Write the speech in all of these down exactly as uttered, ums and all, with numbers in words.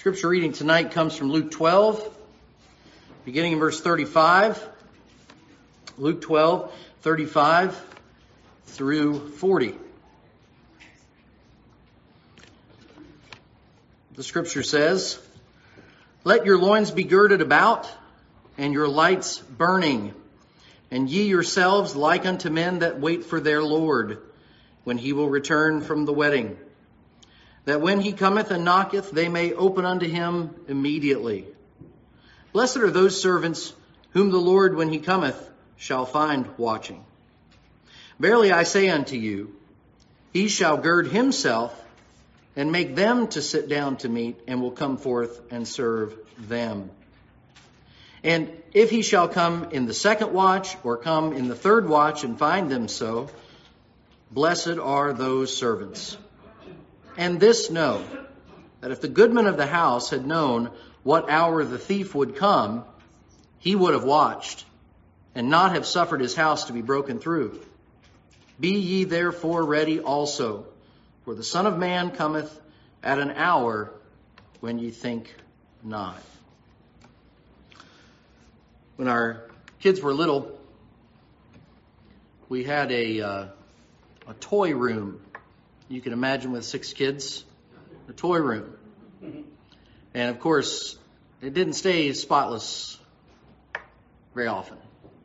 Scripture reading tonight comes from Luke twelve, beginning in verse thirty-five. Luke twelve, thirty-five through forty. The Scripture says, "Let your loins be girded about, and your lights burning, and ye yourselves like unto men that wait for their Lord, when he will return from the wedding, that when he cometh and knocketh, they may open unto him immediately. Blessed are those servants whom the Lord, when he cometh, shall find watching. Verily I say unto you, he shall gird himself and make them to sit down to meat, and will come forth and serve them. And if he shall come in the second watch, or come in the third watch, and find them so, blessed are those servants. And this know, that if the goodman of the house had known what hour the thief would come, he would have watched, and not have suffered his house to be broken through. Be ye therefore ready also, for the Son of Man cometh at an hour when ye think not." When our kids were little, we had a uh, a toy room. You can imagine with six kids, a toy room. And of course, it didn't stay spotless very often.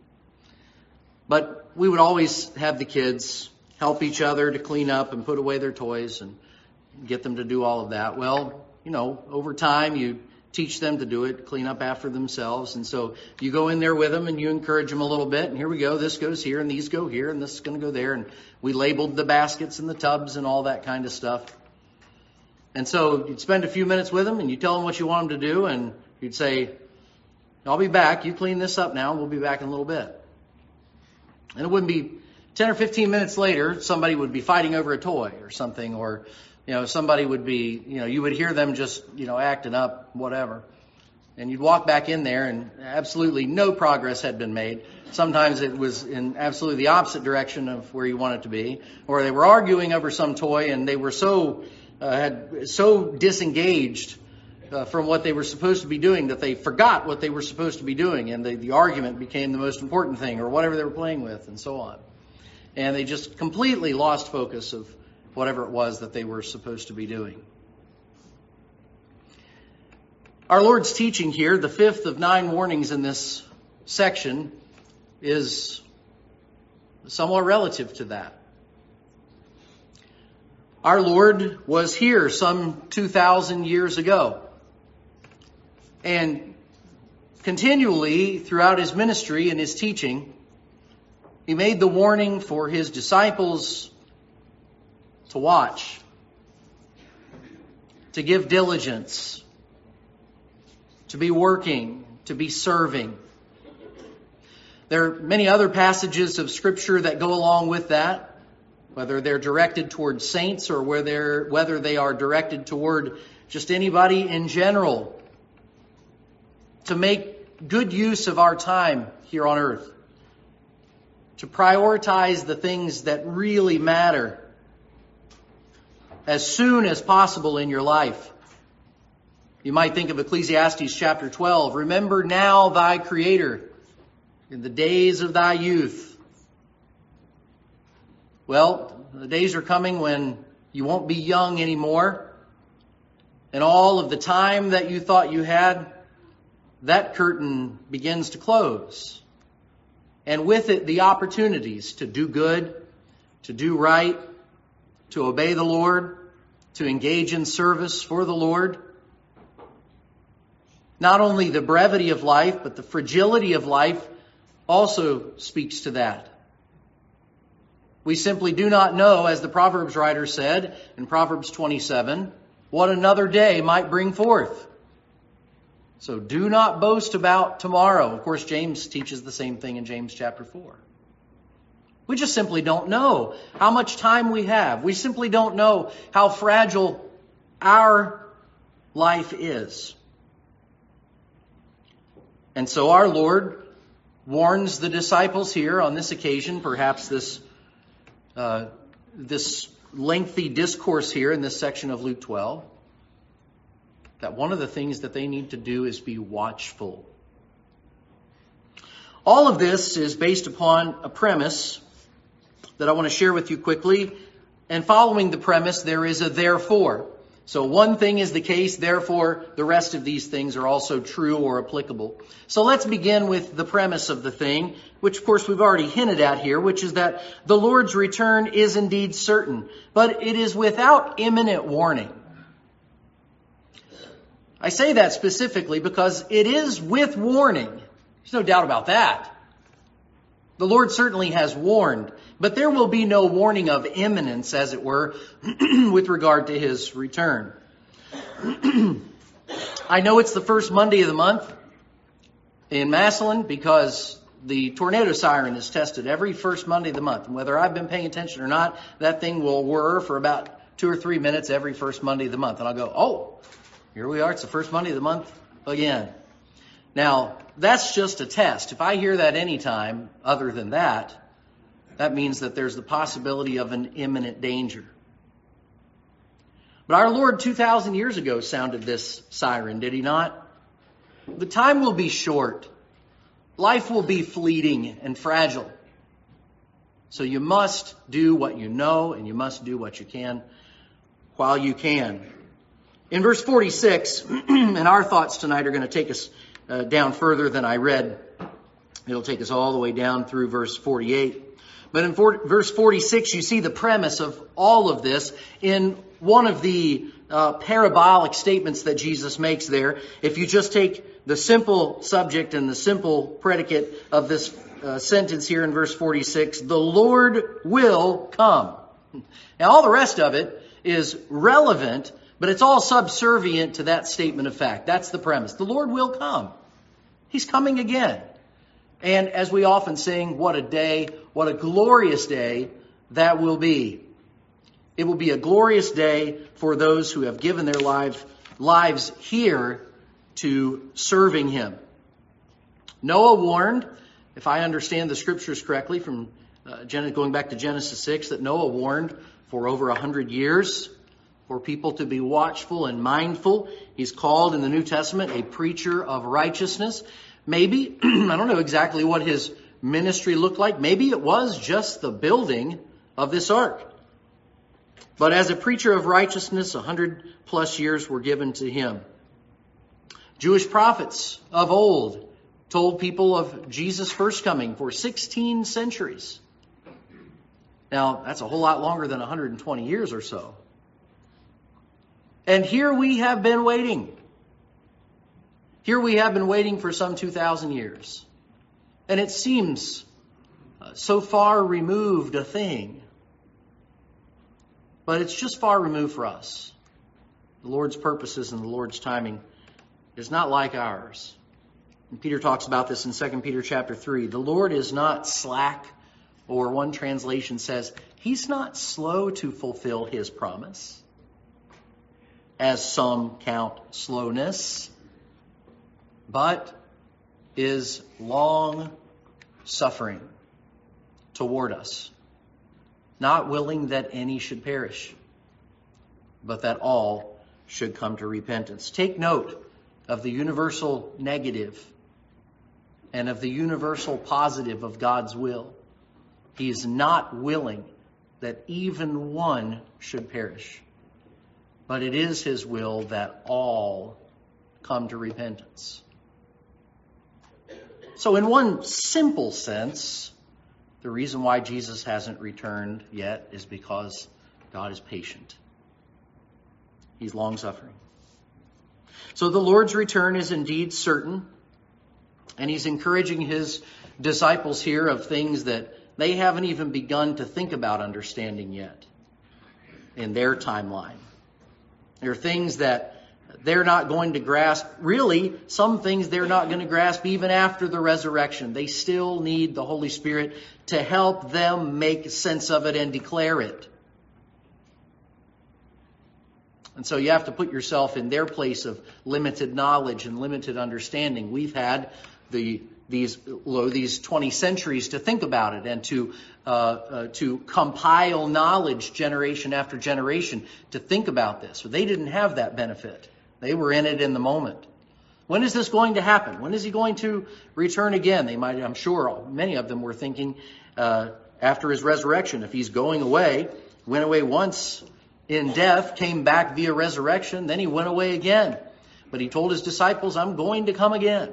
But we would always have the kids help each other to clean up and put away their toys and get them to do all of that. Well, you know, over time you teach them to do it, clean up after themselves. And so you go in there with them and you encourage them a little bit. And here we go. This goes here and these go here and this is going to go there. And we labeled the baskets and the tubs and all that kind of stuff. And so you'd spend a few minutes with them and you tell them what you want them to do. And you'd say, "I'll be back. You clean this up now. We'll be back in a little bit." And it wouldn't be ten or fifteen minutes later, somebody would be fighting over a toy or something, or You know, somebody would be, you know, you would hear them just, you know, acting up, whatever. And you'd walk back in there and absolutely no progress had been made. Sometimes it was in absolutely the opposite direction of where you want it to be. Or they were arguing over some toy and they were so, uh, had so disengaged uh, from what they were supposed to be doing that they forgot what they were supposed to be doing. And the, the argument became the most important thing, or whatever they were playing with, and so on. And they just completely lost focus of whatever it was that they were supposed to be doing. Our Lord's teaching here, the fifth of nine warnings in this section, is somewhat relative to that. Our Lord was here some two thousand years ago. And continually throughout his ministry and his teaching, he made the warning for his disciples to watch, to give diligence, to be working, to be serving. There are many other passages of Scripture that go along with that, whether they're directed toward saints or whether, whether they are directed toward just anybody in general, to make good use of our time here on earth, to prioritize the things that really matter as soon as possible in your life. You might think of Ecclesiastes chapter twelve. "Remember now thy Creator in the days of thy youth." Well, the days are coming when you won't be young anymore. And all of the time that you thought you had, that curtain begins to close. And with it, the opportunities to do good, to do right, to obey the Lord, to engage in service for the Lord. Not only the brevity of life, but the fragility of life also speaks to that. We simply do not know, as the Proverbs writer said in Proverbs twenty-seven, what another day might bring forth. So do not boast about tomorrow. Of course, James teaches the same thing in James chapter four. We just simply don't know how much time we have. We simply don't know how fragile our life is. And so our Lord warns the disciples here on this occasion, perhaps this uh, this lengthy discourse here in this section of Luke twelve, that one of the things that they need to do is be watchful. All of this is based upon a premise that I want to share with you quickly. And following the premise, there is a therefore. So one thing is the case, therefore the rest of these things are also true or applicable. So let's begin with the premise of the thing, which of course we've already hinted at here, which is that the Lord's return is indeed certain, but it is without imminent warning. I say that specifically because it is with warning. There's no doubt about that. The Lord certainly has warned, but there will be no warning of imminence, as it were, with regard to his return. I know it's the first Monday of the month in Massillon because the tornado siren is tested every first Monday of the month. And whether I've been paying attention or not, that thing will whir for about two or three minutes every first Monday of the month. And I'll go, oh, here we are. It's the first Monday of the month again. Now, that's just a test. If I hear that any time other than that, that means that there's the possibility of an imminent danger. But our Lord two thousand years ago sounded this siren, did he not? The time will be short. Life will be fleeting and fragile. So you must do what you know, and you must do what you can while you can. In verse forty-six, and our thoughts tonight are going to take us uh, down further than I read. It'll take us all the way down through verse forty-eight. But in for, verse forty-six, you see the premise of all of this in one of the uh, parabolic statements that Jesus makes there. If you just take the simple subject and the simple predicate of this uh, sentence here in verse forty-six, the Lord will come. Now, all the rest of it is relevant, but it's all subservient to that statement of fact. That's the premise. The Lord will come. He's coming again. And as we often sing, what a day, what a glorious day that will be. It will be a glorious day for those who have given their lives, lives here to serving him. Noah warned, if I understand the scriptures correctly, from uh, going back to Genesis six, that Noah warned for over a hundred years for people to be watchful and mindful. He's called in the New Testament a preacher of righteousness. Maybe, I don't know exactly what his ministry looked like. Maybe it was just the building of this ark. But as a preacher of righteousness, a hundred plus years were given to him. Jewish prophets of old told people of Jesus' first coming for sixteen centuries. Now, that's a whole lot longer than one hundred twenty years or so. And here we have been waiting. Here we have been waiting for some two thousand years. And it seems uh, so far removed a thing. But it's just far removed for us. The Lord's purposes and the Lord's timing is not like ours. And Peter talks about this in Second Peter chapter three. The Lord is not slack, or one translation says, he's not slow to fulfill his promise, as some count slowness, but is long suffering toward us, not willing that any should perish, but that all should come to repentance. Take note of the universal negative and of the universal positive of God's will. He is not willing that even one should perish, but it is his will that all come to repentance. So in one simple sense, the reason why Jesus hasn't returned yet is because God is patient. He's long-suffering. So the Lord's return is indeed certain, and he's encouraging his disciples here of things that they haven't even begun to think about understanding yet in their timeline. There are things that they're not going to grasp. Really, some things they're not going to grasp even after the resurrection. They still need the Holy Spirit to help them make sense of it and declare it. And so you have to put yourself in their place of limited knowledge and limited understanding. We've had the these these twenty centuries to think about it and to uh, uh, to compile knowledge generation after generation to think about this. So they didn't have that benefit. They were in it in the moment. When is this going to happen? When is he going to return again? They might, I'm sure many of them were thinking uh, after his resurrection, if he's going away, went away once in death, came back via resurrection, then he went away again. But he told his disciples, I'm going to come again.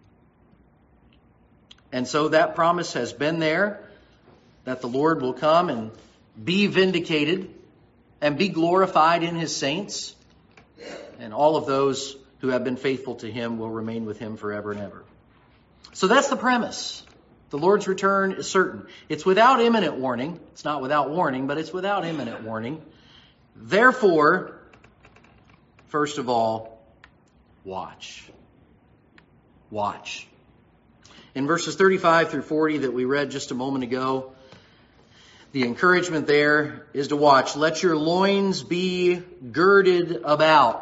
And so that promise has been there, that the Lord will come and be vindicated and be glorified in his saints. And all of those who have been faithful to him will remain with him forever and ever. So that's the premise. The Lord's return is certain. It's without imminent warning. It's not without warning, but it's without imminent warning. Therefore, first of all, watch. Watch. In verses thirty-five through forty that we read just a moment ago, the encouragement there is to watch. Let your loins be girded about.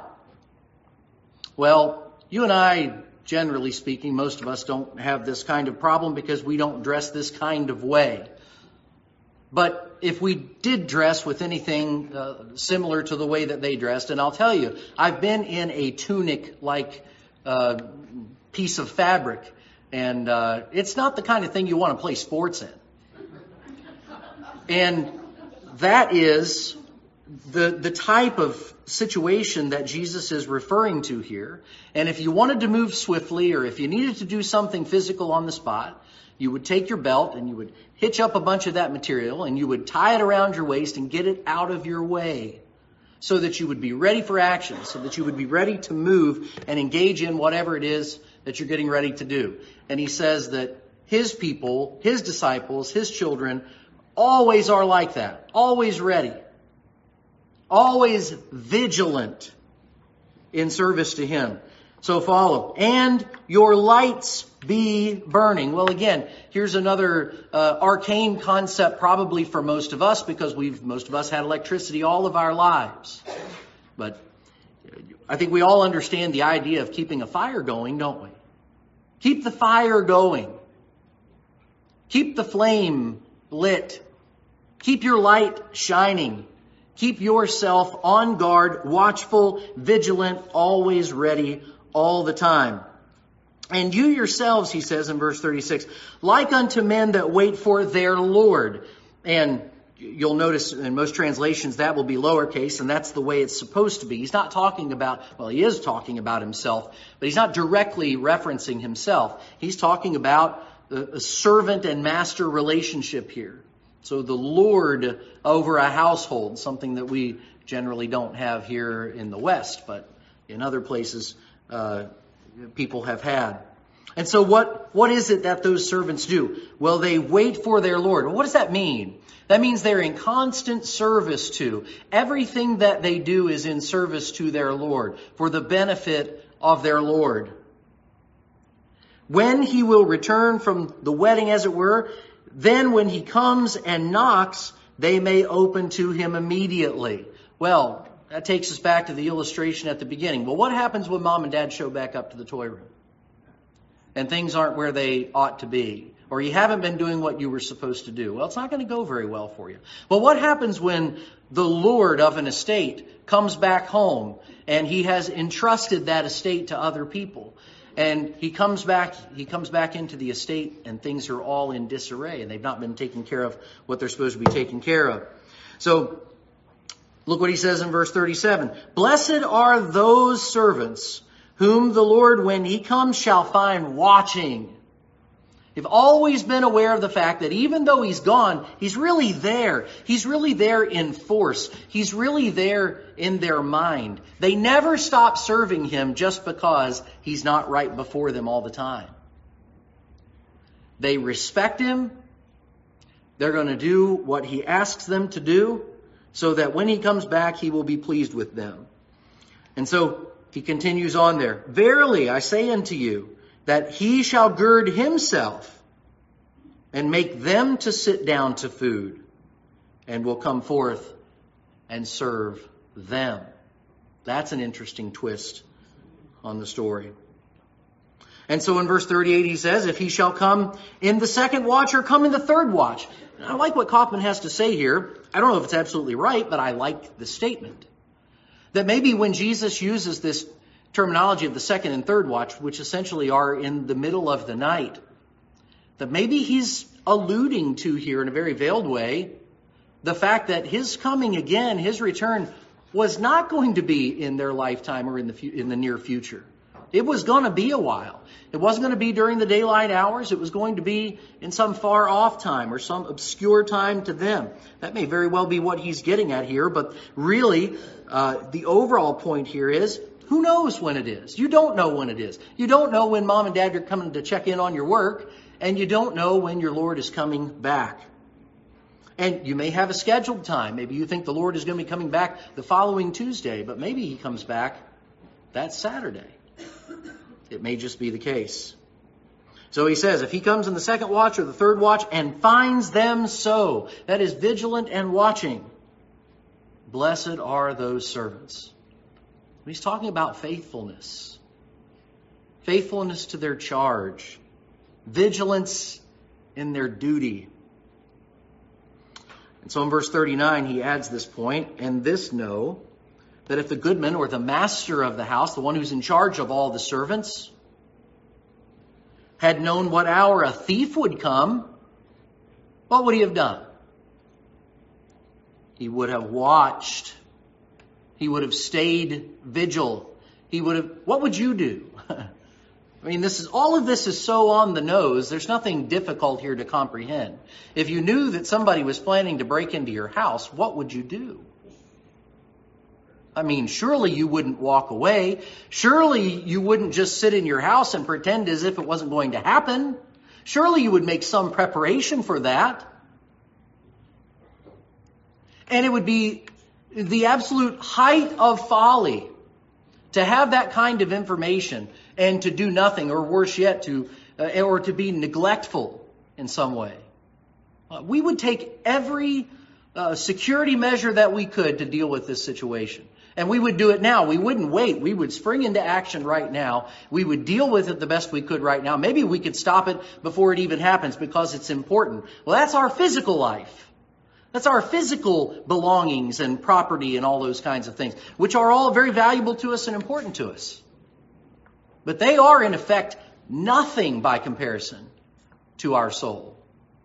Well, you and I, generally speaking, most of us don't have this kind of problem because we don't dress this kind of way. But if we did dress with anything uh, similar to the way that they dressed, and I'll tell you, I've been in a tunic-like uh, piece of fabric, and uh, it's not the kind of thing you want to play sports in. And that is the the type of situation that Jesus is referring to here. And if you wanted to move swiftly, or if you needed to do something physical on the spot, you would take your belt and you would hitch up a bunch of that material and you would tie it around your waist and get it out of your way so that you would be ready for action, so that you would be ready to move and engage in whatever it is that you're getting ready to do. And he says that his people, his disciples, his children always are like that, always ready, always vigilant in service to him. So follow. And your lights be burning. Well, again, here's another uh, arcane concept probably for most of us, because we've most of us had electricity all of our lives. But I think we all understand the idea of keeping a fire going, don't we? Keep the fire going. Keep the flame lit. Keep your light shining. Keep yourself on guard, watchful, vigilant, always ready, all the time. And you yourselves, he says in verse thirty-six, like unto men that wait for their Lord. And you'll notice in most translations that will be lowercase, and that's the way it's supposed to be. He's not talking about, well, he is talking about himself, but he's not directly referencing himself. He's talking about a servant and master relationship here. So the Lord over a household, something that we generally don't have here in the West, but in other places uh, people have had. And so what, what is it that those servants do? Well, they wait for their Lord. Well, what does that mean? That means they're in constant service to. Everything that they do is in service to their Lord, for the benefit of their Lord. When he will return from the wedding, as it were, then when he comes and knocks, they may open to him immediately. Well, that takes us back to the illustration at the beginning. Well, what happens when mom and dad show back up to the toy room and things aren't where they ought to be, or you haven't been doing what you were supposed to do? Well, it's not going to go very well for you. Well, what happens when the Lord of an estate comes back home and he has entrusted that estate to other people? And he comes back, he comes back into the estate and things are all in disarray and they've not been taking care of what they're supposed to be taking care of. So look what he says in verse thirty-seven. Blessed are those servants whom the Lord, when he comes, shall find watching. They've always been aware of the fact that even though he's gone, he's really there. He's really there in force. He's really there in their mind. They never stop serving him just because he's not right before them all the time. They respect him. They're going to do what he asks them to do, so that when he comes back, he will be pleased with them. And so he continues on there. Verily, I say unto you, that he shall gird himself and make them to sit down to food, and will come forth and serve them. That's an interesting twist on the story. And so in verse thirty-eight he says, if he shall come in the second watch or come in the third watch. And I like what Kaufman has to say here. I don't know if it's absolutely right, but I like the statement. That maybe when Jesus uses this terminology of the second and third watch, which essentially are in the middle of the night, that maybe he's alluding to here in a very veiled way the fact that his coming again, his return, was not going to be in their lifetime or in the fu- in the near future. It was going to be a while. It wasn't going to be during the daylight hours. It was going to be in some far off time or some obscure time to them. That may very well be what he's getting at here, but really uh, the overall point here is, who knows when it is? You don't know when it is. You don't know when mom and dad are coming to check in on your work, and you don't know when your Lord is coming back. And you may have a scheduled time. Maybe you think the Lord is going to be coming back the following Tuesday, but maybe he comes back that Saturday. It may just be the case. So he says, if he comes in the second watch or the third watch and finds them so, that is vigilant and watching, blessed are those servants. He's talking about faithfulness. Faithfulness to their charge. Vigilance in their duty. And so in verse thirty-nine, he adds this point, and this know, that if the goodman or the master of the house, the one who's in charge of all the servants, had known what hour a thief would come, what would he have done? He would have watched. He would have stayed vigil. He would have, what would you do? I mean, this is, all of this is so on the nose, there's nothing difficult here to comprehend. If you knew that somebody was planning to break into your house, what would you do? I mean, surely you wouldn't walk away. Surely you wouldn't just sit in your house and pretend as if it wasn't going to happen. Surely you would make some preparation for that. And it would be the absolute height of folly to have that kind of information and to do nothing, or worse yet, to uh, or to be neglectful in some way. Uh, we would take every uh, security measure that we could to deal with this situation. And we would do it now. We wouldn't wait. We would spring into action right now. We would deal with it the best we could right now. Maybe we could stop it before it even happens because it's important. Well, that's our physical life. That's our physical belongings and property and all those kinds of things, which are all very valuable to us and important to us. But they are, in effect, nothing by comparison to our soul.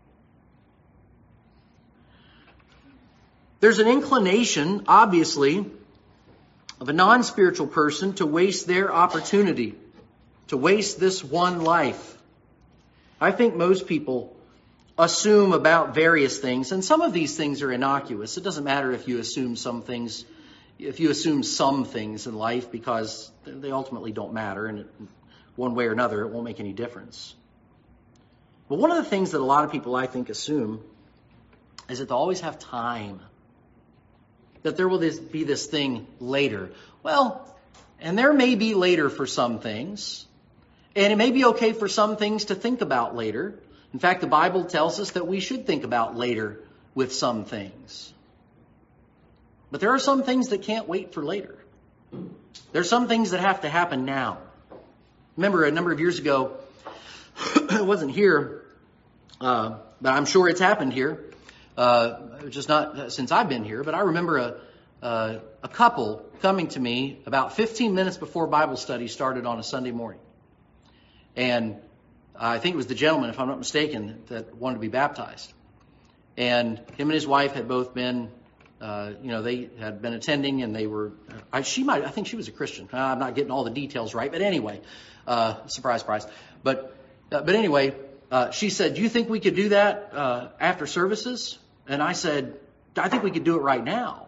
There's an inclination, obviously, of a non-spiritual person to waste their opportunity, to waste this one life. I think most people assume about various things, and some of these things are innocuous. It doesn't matter if you assume some things, if you assume some things in life, because they ultimately don't matter, and it, one way or another, it won't make any difference. But one of the things that a lot of people, I think, assume is that they'll always have time. That there will this, be this thing later. Well, and there may be later for some things. And it may be okay for some things to think about later. In fact, the Bible tells us that we should think about later with some things. But there are some things that can't wait for later. There are some things that have to happen now. Remember, a number of years ago, it wasn't here, uh, but I'm sure it's happened here. Uh, just not since I've been here, but I remember a, uh, a couple coming to me about fifteen minutes before Bible study started on a Sunday morning. And I think it was the gentleman, if I'm not mistaken, that wanted to be baptized. And him and his wife had both been, uh, you know, they had been attending, and they were, I, she might, I think she was a Christian. Uh, I'm not getting all the details right, but anyway, uh, surprise, surprise. But, uh, but anyway, uh, she said, do you think we could do that uh, after services? And I said, I think we could do it right now.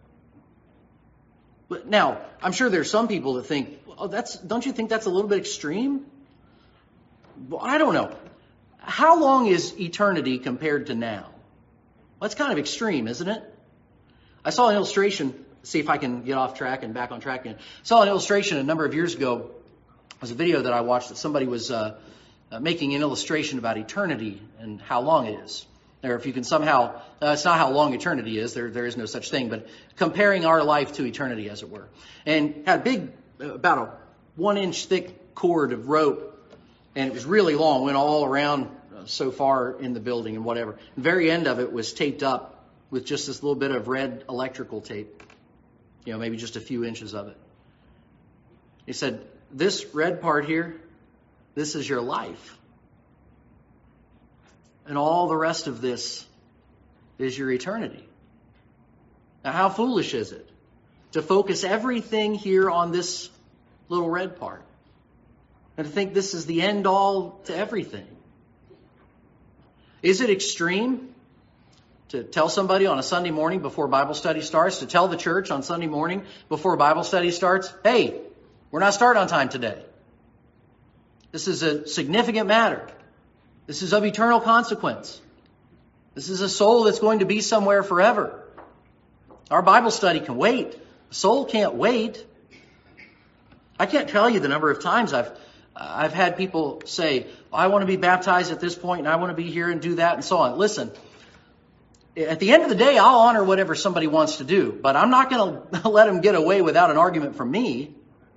But now, I'm sure there's some people that think, oh, that's, don't you think that's a little bit extreme? Well, I don't know. How long is eternity compared to now? Well, that's kind of extreme, isn't it? I saw an illustration, see if I can get off track and back on track again. I saw an illustration a number of years ago. It was a video that I watched that somebody was uh, uh, making an illustration about eternity and how long it is. Or if you can somehow, uh, it's not how long eternity is, there there is no such thing, but comparing our life to eternity, as it were. And had a big, uh, about a one inch thick cord of rope, and it was really long, went all around uh, so far in the building and whatever. The very end of it was taped up with just this little bit of red electrical tape, you know, maybe just a few inches of it. He said, this red part here, this is your life. And all the rest of this is your eternity. Now, how foolish is it to focus everything here on this little red part and to think this is the end all to everything? Is it extreme to tell somebody on a Sunday morning before Bible study starts, to tell the church on Sunday morning before Bible study starts, hey, we're not starting on time today. This is a significant matter. This is of eternal consequence. This is a soul that's going to be somewhere forever. Our Bible study can wait. The soul can't wait. I can't tell you the number of times I've I've had people say, I want to be baptized at this point and I want to be here and do that and so on. Listen, at the end of the day, I'll honor whatever somebody wants to do, but I'm not going to let them get away without an argument from me.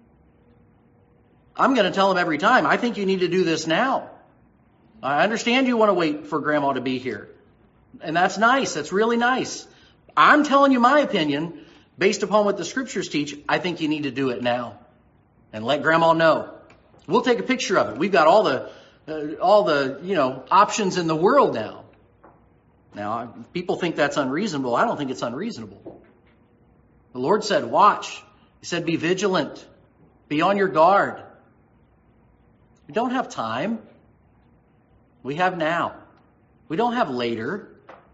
I'm going to tell them every time, I think you need to do this now. I understand you want to wait for Grandma to be here. And that's nice. That's really nice. I'm telling you my opinion based upon what the scriptures teach. I think you need to do it now and let Grandma know. We'll take a picture of it. We've got all the, uh, all the, you know, options in the world now. Now, people think that's unreasonable. I don't think it's unreasonable. The Lord said, watch. He said, be vigilant. Be on your guard. We don't have time. We have now. We don't have later.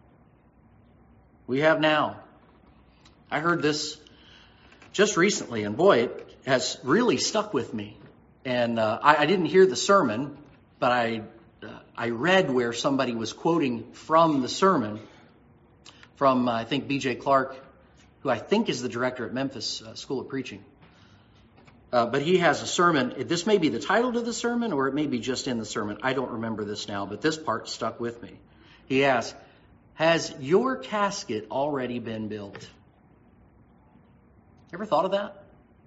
We have now. I heard this just recently, and boy, it has really stuck with me. And uh, I, I didn't hear the sermon, but I uh, I read where somebody was quoting from the sermon from, uh, I think, B J Clark, who I think is the director at Memphis uh, School of Preaching. Uh, but he has a sermon. This may be the title to the sermon, or it may be just in the sermon. I don't remember this now, but this part stuck with me. He asked, has your casket already been built? Ever thought of that?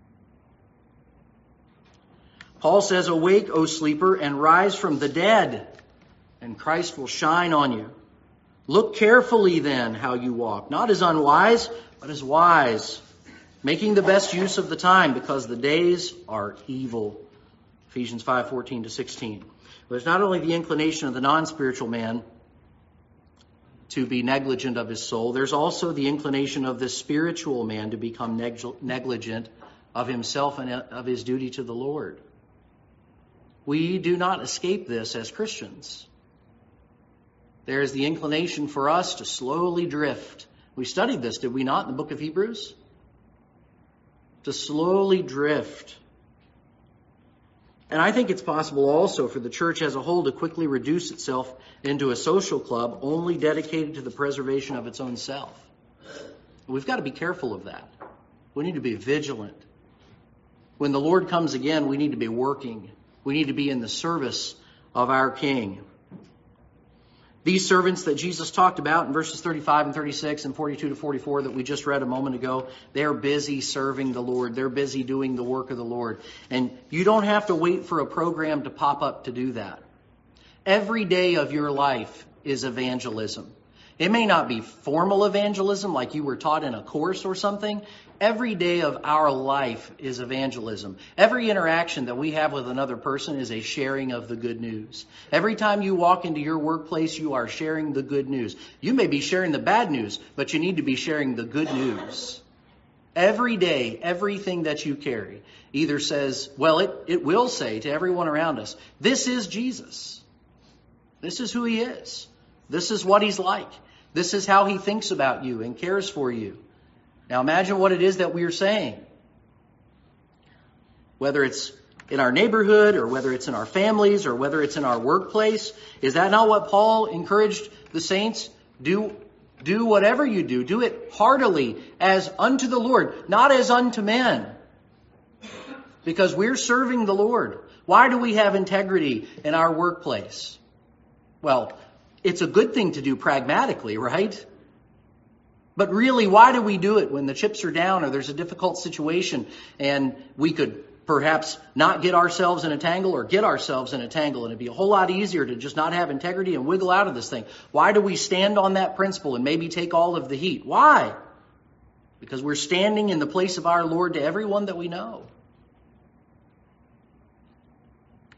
Paul says, awake, O sleeper, and rise from the dead, and Christ will shine on you. Look carefully then how you walk, not as unwise, but as wise, making the best use of the time, because the days are evil. Ephesians five fourteen to sixteen. There's not only the inclination of the non-spiritual man to be negligent of his soul, there's also the inclination of the spiritual man to become negligent of himself and of his duty to the Lord. We do not escape this as Christians. There is the inclination for us to slowly drift. We studied this, did we not, in the book of Hebrews? To slowly drift. And I think it's possible also for the church as a whole to quickly reduce itself into a social club only dedicated to the preservation of its own self. We've got to be careful of that. We need to be vigilant. When the Lord comes again, we need to be working. We need to be in the service of our King. These servants that Jesus talked about in verses thirty-five and thirty-six and forty-two to forty-four that we just read a moment ago, they're busy serving the Lord. They're busy doing the work of the Lord. And you don't have to wait for a program to pop up to do that. Every day of your life is evangelism. It may not be formal evangelism like you were taught in a course or something. Every day of our life is evangelism. Every interaction that we have with another person is a sharing of the good news. Every time you walk into your workplace, you are sharing the good news. You may be sharing the bad news, but you need to be sharing the good news. Every day, everything that you carry either says, well, it, it will say to everyone around us, this is Jesus. This is who he is. This is what he's like. This is how he thinks about you and cares for you. Now imagine what it is that we are saying. Whether it's in our neighborhood or whether it's in our families or whether it's in our workplace. Is that not what Paul encouraged the saints? Do, do whatever you do. Do it heartily as unto the Lord, not as unto men. Because we're serving the Lord. Why do we have integrity in our workplace? Well, it's a good thing to do pragmatically, right? But really, why do we do it when the chips are down or there's a difficult situation and we could perhaps not get ourselves in a tangle or get ourselves in a tangle, and it'd be a whole lot easier to just not have integrity and wiggle out of this thing? Why do we stand on that principle and maybe take all of the heat? Why? Because we're standing in the place of our Lord to everyone that we know.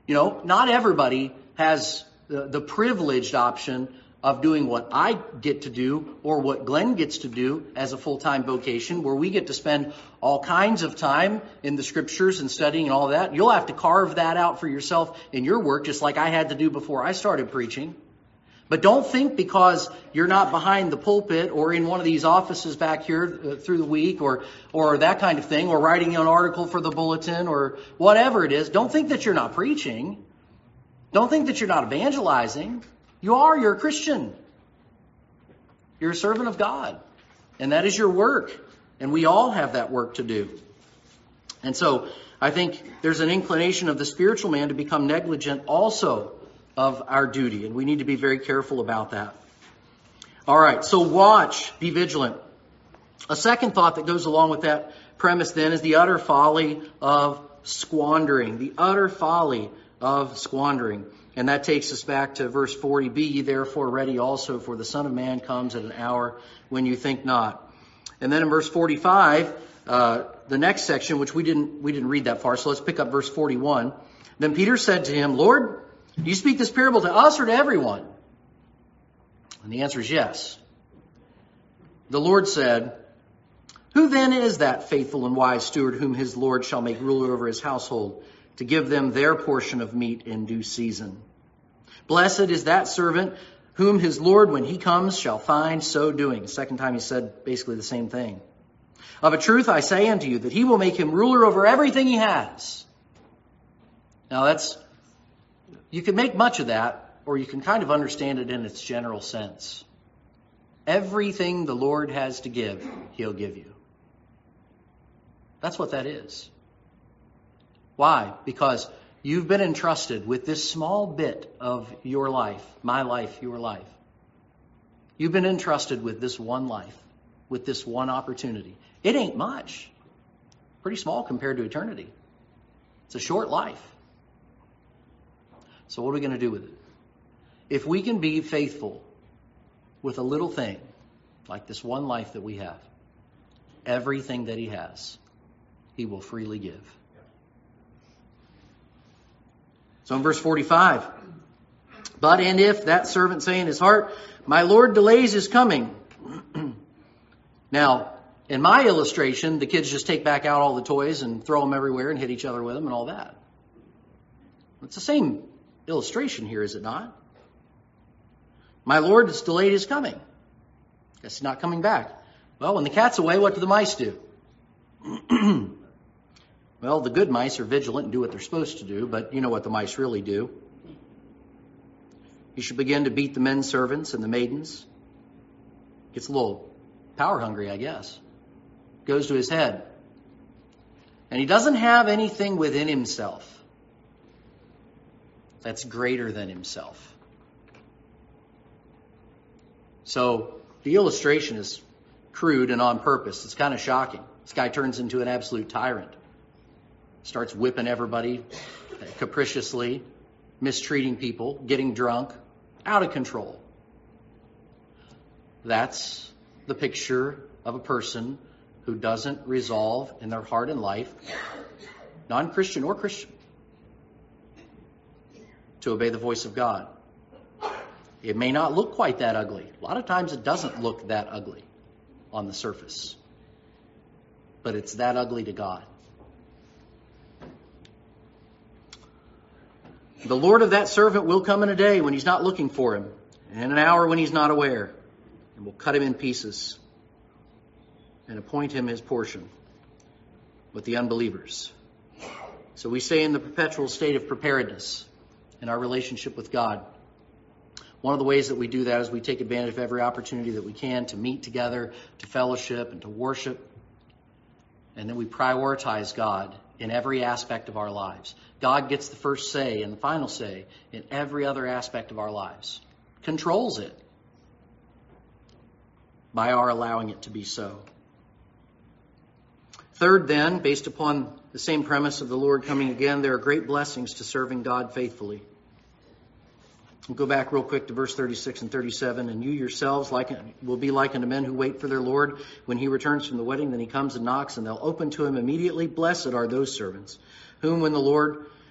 You know, not everybody has the, the privileged option of doing what I get to do or what Glenn gets to do as a full-time vocation, where we get to spend all kinds of time in the scriptures and studying and all that. You'll have to carve that out for yourself in your work, just like I had to do before I started preaching. But don't think because you're not behind the pulpit or in one of these offices back here uh, through the week or or that kind of thing, or writing an article for the bulletin or whatever it is, don't think that you're not preaching. Don't think that you're not evangelizing. You are. You're a Christian. You're a servant of God. And that is your work. And we all have that work to do. And so I think there's an inclination of the spiritual man to become negligent also of our duty. And we need to be very careful about that. All right. So watch, be vigilant. A second thought that goes along with that premise then is the utter folly of squandering. The utter folly of squandering. And that takes us back to verse forty. Be ye therefore ready also, for the Son of Man comes at an hour when you think not. And then in verse forty-five, uh, the next section, which we didn't we didn't read that far, so let's pick up verse forty-one. Then Peter said to him, Lord, do you speak this parable to us or to everyone? And the answer is yes. The Lord said, Who then is that faithful and wise steward whom his Lord shall make ruler over his household, to give them their portion of meat in due season? Blessed is that servant whom his Lord, when he comes, shall find so doing. The second time he said basically the same thing. Of a truth I say unto you, that he will make him ruler over everything he has. Now that's, you can make much of that, or you can kind of understand it in its general sense. Everything the Lord has to give, he'll give you. That's what that is. Why? Because you've been entrusted with this small bit of your life, my life, your life. You've been entrusted with this one life, with this one opportunity. It ain't much. Pretty small compared to eternity. It's a short life. So what are we going to do with it? If we can be faithful with a little thing, like this one life that we have, everything that he has, he will freely give. So in verse forty-five, but and if that servant say in his heart, my Lord delays his coming. Now, in my illustration, the kids just take back out all the toys and throw them everywhere and hit each other with them and all that. It's the same illustration here, is it not? My Lord has delayed his coming. Guess he's not coming back. Well, when the cat's away, what do the mice do? Well, the good mice are vigilant and do what they're supposed to do, but you know what the mice really do. You should begin to beat the men servants and the maidens. Gets a little power hungry, I guess. Goes to his head. And he doesn't have anything within himself that's greater than himself. So the illustration is crude and on purpose. It's kind of shocking. This guy turns into an absolute tyrant. Starts whipping everybody capriciously, mistreating people, getting drunk, out of control. That's the picture of a person who doesn't resolve in their heart and life, non-Christian or Christian, to obey the voice of God. It may not look quite that ugly. A lot of times it doesn't look that ugly on the surface. But it's that ugly to God. The Lord of that servant will come in a day when he's not looking for him, and in an hour when he's not aware, and will cut him in pieces and appoint him his portion with the unbelievers. So we stay in the perpetual state of preparedness in our relationship with God. One of the ways that we do that is we take advantage of every opportunity that we can to meet together, to fellowship, and to worship. And then we prioritize God in every aspect of our lives. God gets the first say and the final say in every other aspect of our lives. Controls it by our allowing it to be so. Third, then, based upon the same premise of the Lord coming again, there are great blessings to serving God faithfully. We'll go back real quick to verse thirty-six and thirty-seven. And you yourselves like will be like unto men who wait for their Lord when he returns from the wedding. Then he comes and knocks, and they'll open to him immediately. Blessed are those servants, whom when the Lord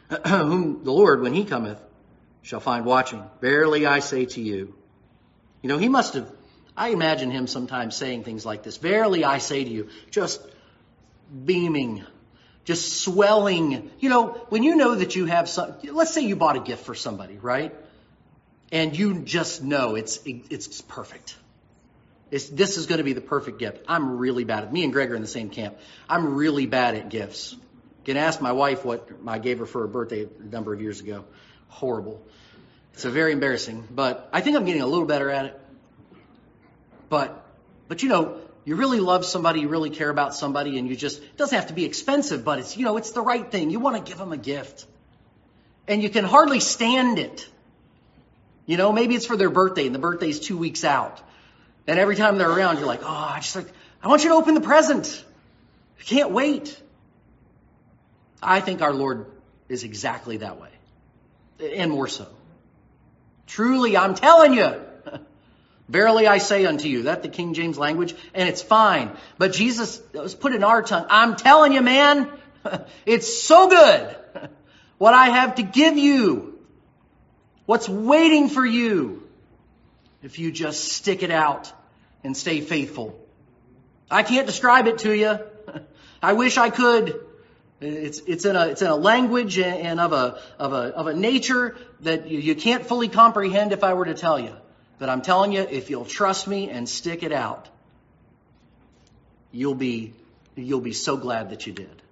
whom the Lord, when he cometh, shall find watching. Verily I say to you. You know, he must have, I imagine him sometimes saying things like this. Verily I say to you, just beaming, just swelling. You know, when you know that you have some, let's say you bought a gift for somebody, right? And you just know it's it's perfect. It's, this is going to be the perfect gift. I'm really bad at, me and Greg are in the same camp. I'm really bad at gifts. You can ask my wife what I gave her for her birthday a number of years ago. Horrible. It's a very embarrassing, but I think I'm getting a little better at it. But, but you know, you really love somebody, you really care about somebody, and you just, it doesn't have to be expensive, but it's, you know, it's the right thing. You want to give them a gift. And you can hardly stand it. You know, maybe it's for their birthday, and the birthday's two weeks out. And every time they're around, you're like, oh, I just like, I want you to open the present. I can't wait. I think our Lord is exactly that way. And more so. Truly, I'm telling you. Verily I say unto you. That's the King James language, and it's fine. But Jesus was put in our tongue. I'm telling you, man, it's so good. What I have to give you. What's waiting for you. If you just stick it out and stay faithful. I can't describe it to you. I wish I could. It's it's in a it's in a language and of a of a of a nature that you, you can't fully comprehend if I were to tell you. But I'm telling you, if you'll trust me and stick it out, you'll be you'll be so glad that you did.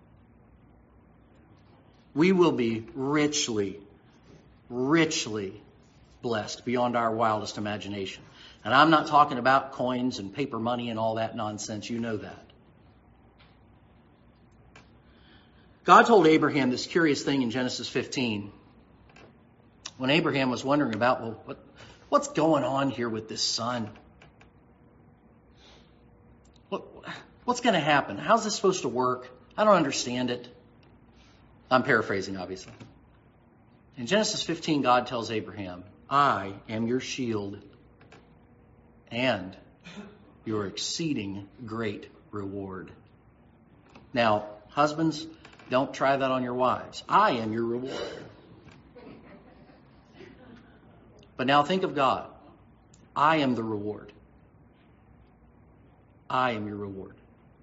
We will be richly, richly blessed beyond our wildest imagination. And I'm not talking about coins and paper money and all that nonsense. You know that. God told Abraham this curious thing in Genesis fifteen. When Abraham was wondering about, well, what, what's going on here with this son? What, what's going to happen? How's this supposed to work? I don't understand it. I'm paraphrasing, obviously. In Genesis fifteen, God tells Abraham, I am your shield and your exceeding great reward. Now, husbands, don't try that on your wives. I am your reward. But now think of God. I am the reward. I am your reward.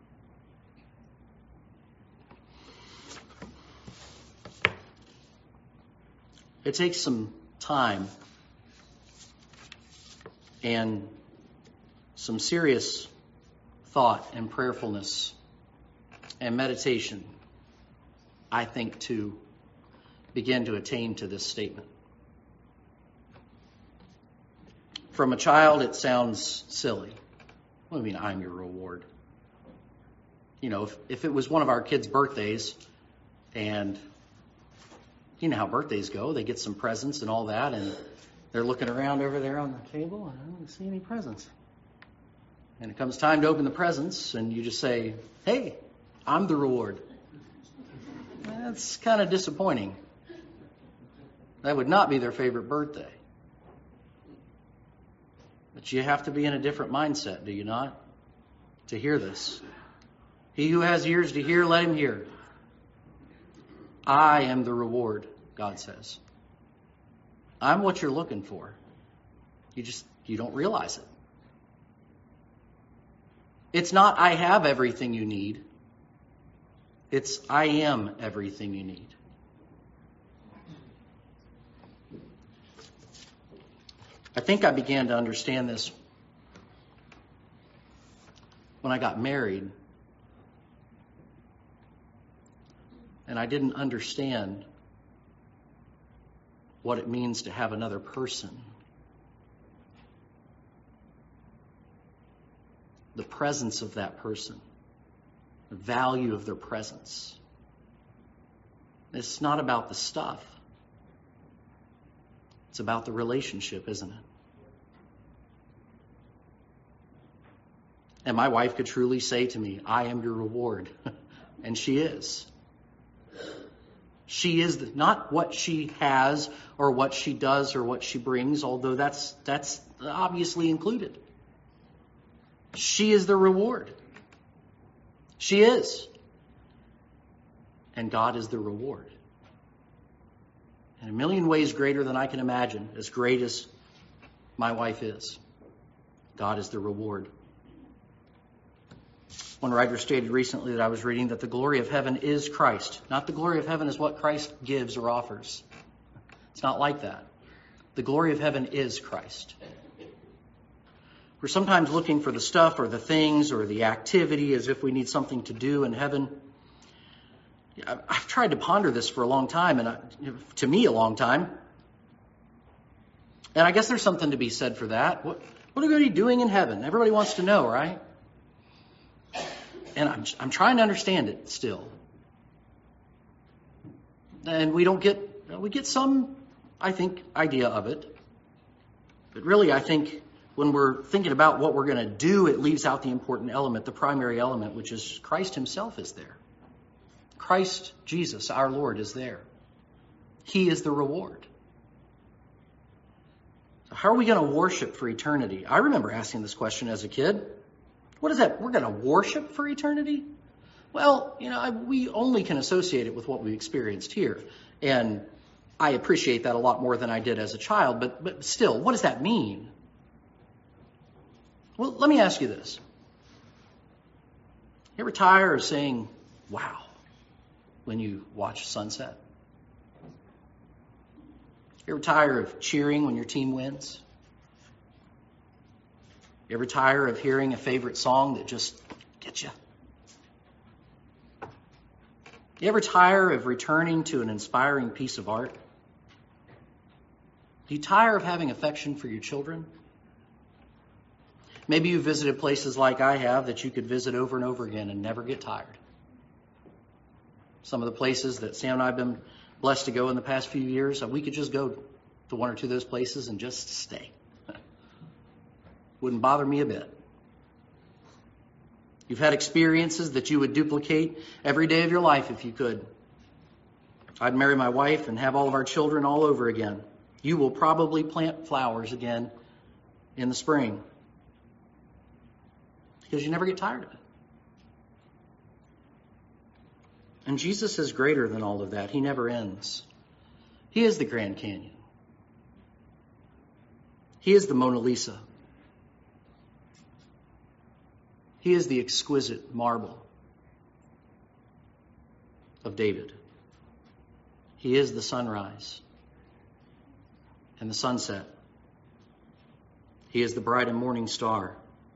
It takes some time and some serious thought and prayerfulness and meditation, I think, to begin to attain to this statement. From a child, it sounds silly. What do you mean, I'm your reward? You know, if, if it was one of our kids' birthdays, and you know how birthdays go, they get some presents and all that, and they're looking around over there on the table, and I don't see any presents. And it comes time to open the presents, and you just say, hey, I'm the reward. That's kind of disappointing. That would not be their favorite birthday. But you have to be in a different mindset, do you not? To hear this. He who has ears to hear, let him hear. I am the reward, God says. I'm what you're looking for. You just, you don't realize it. It's not, I have everything you need. It's, I am everything you need. I think I began to understand this when I got married. And I didn't understand what it means to have another person. The presence of that person. The value of their presence. It's not about the stuff. It's about the relationship, isn't it? And my wife could truly say to me, I am your reward. And she is. She is the, not what she has or what she does or what she brings, although that's that's obviously included. She is the reward. She is. And God is the reward. in a million ways greater than I can imagine, as great as my wife is. God is the reward. One writer stated recently that I was reading that the glory of heaven is Christ. Not the glory of heaven is what Christ gives or offers. It's not like that. The glory of heaven is Christ. We're sometimes looking for the stuff or the things or the activity as if we need something to do in heaven. I've tried to ponder this for a long time, and I, to me a long time. And I guess there's something to be said for that. What, what are we going to be doing in heaven? Everybody wants to know, right? And I'm, I'm trying to understand it still. And we don't get, we get some, I think, idea of it. But really, I think when we're thinking about what we're going to do, it leaves out the important element, the primary element, which is Christ himself is there. Christ Jesus, our Lord, is there. He is the reward. How are we going to worship for eternity? I remember asking this question as a kid. What is that? We're going to worship for eternity? Well, you know, I, we only can associate it with what we experienced here. And I appreciate that a lot more than I did as a child. But, but still, what does that mean? Well, let me ask you this. You ever tire of saying, wow, when you watch sunset? You ever tire of cheering when your team wins? You ever tire of hearing a favorite song that just gets you? You ever tire of returning to an inspiring piece of art? Do you tire of having affection for your children? Maybe you visited places like I have that you could visit over and over again and never get tired. Some of the places that Sam and I have been blessed to go in the past few years, we could just go to one or two of those places and just stay. Wouldn't bother me a bit. You've had experiences that you would duplicate every day of your life if you could. I'd marry my wife and have all of our children all over again. You will probably plant flowers again in the spring because you never get tired of it. And Jesus is greater than all of that. He never ends. He is the Grand Canyon. He is the Mona Lisa. He is the exquisite marble of David. He is the sunrise and the sunset. He is the bright and morning star.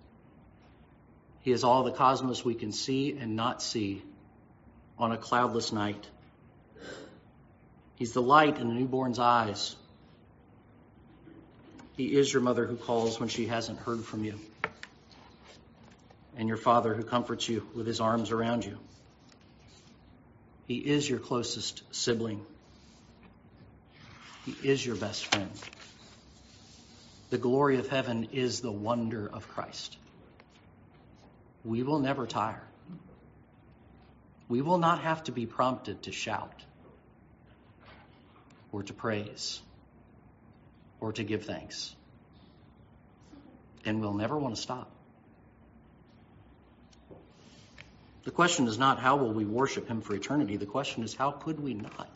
He is all the cosmos we can see and not see on a cloudless night. He's the light in a newborn's eyes. He is your mother who calls when she hasn't heard from you, and your father who comforts you with his arms around you. He is your closest sibling. He is your best friend. The glory of heaven is the wonder of Christ. We will never tire. We will not have to be prompted to shout or to praise or to give thanks. And we'll never want to stop. The question is not how will we worship him for eternity. The question is how could we not?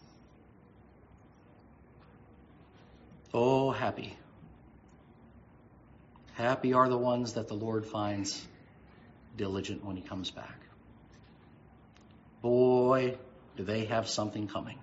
Oh, happy. Happy are the ones that the Lord finds diligent when he comes back. Boy, do they have something coming.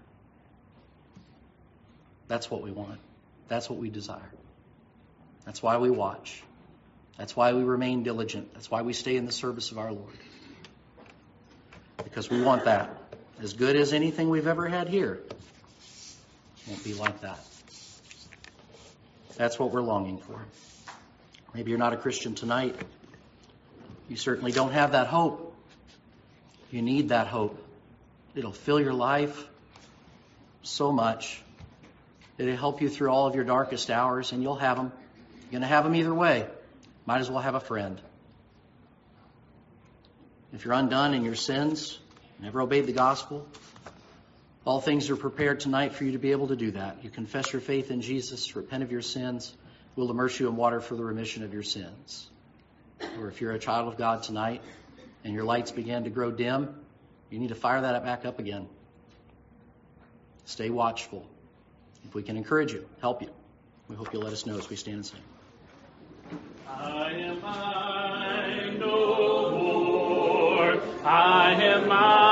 That's what we want. That's what we desire. That's why we watch. That's why we remain diligent. That's why we stay in the service of our Lord. Because we want that. As good as anything we've ever had here won't be like that. That's what we're longing for. Maybe you're not a Christian tonight. You certainly don't have that hope. You need that hope. It'll fill your life so much. It'll help you through all of your darkest hours, and you'll have them. You're going to have them either way. Might as well have a friend. If you're undone in your sins, never obeyed the gospel, all things are prepared tonight for you to be able to do that. You confess your faith in Jesus, repent of your sins, we'll immerse you in water for the remission of your sins. Or if you're a child of God tonight and your lights began to grow dim, you need to fire that back up again. Stay watchful. if we can encourage you, help you, we hope you'll let us know as we stand and sing. I am mine, O Lord, I am mine.